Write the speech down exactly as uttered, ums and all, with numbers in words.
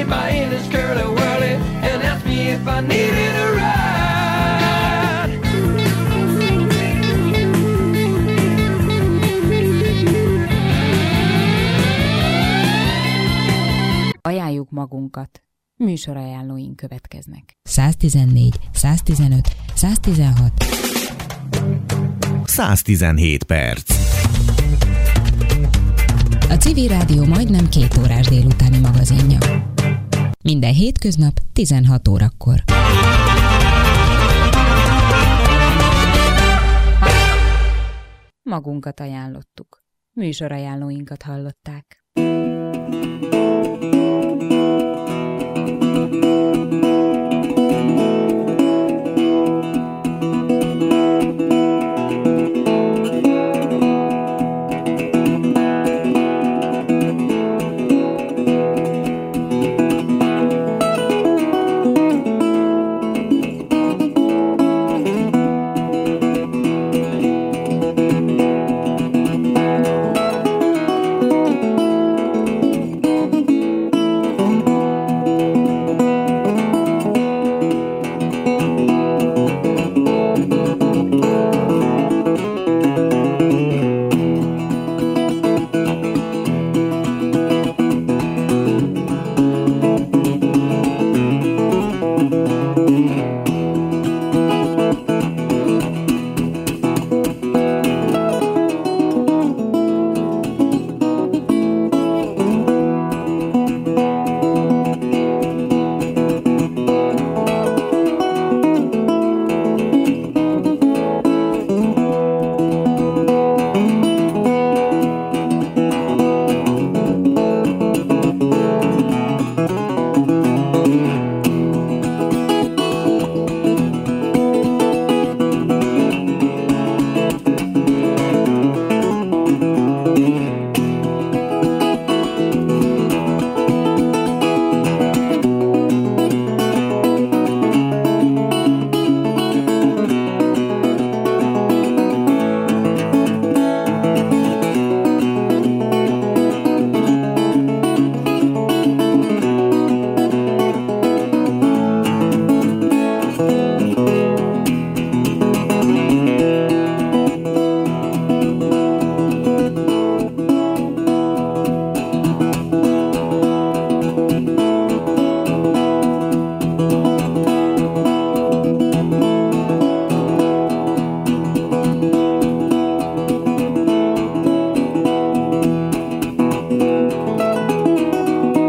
laid by in his curly whirly and asked me if I needed a ride. Ajánljuk magunkat. Műsorajánlóink következnek. száztizennégy, száztizenöt, száztizenhat. száztizenhét perc. A Civil Rádió majdnem két órás délutáni magazinja. Minden hétköznap tizenhat órakor. Magunkat ajánlottuk. Műsorajánlóinkat hallották.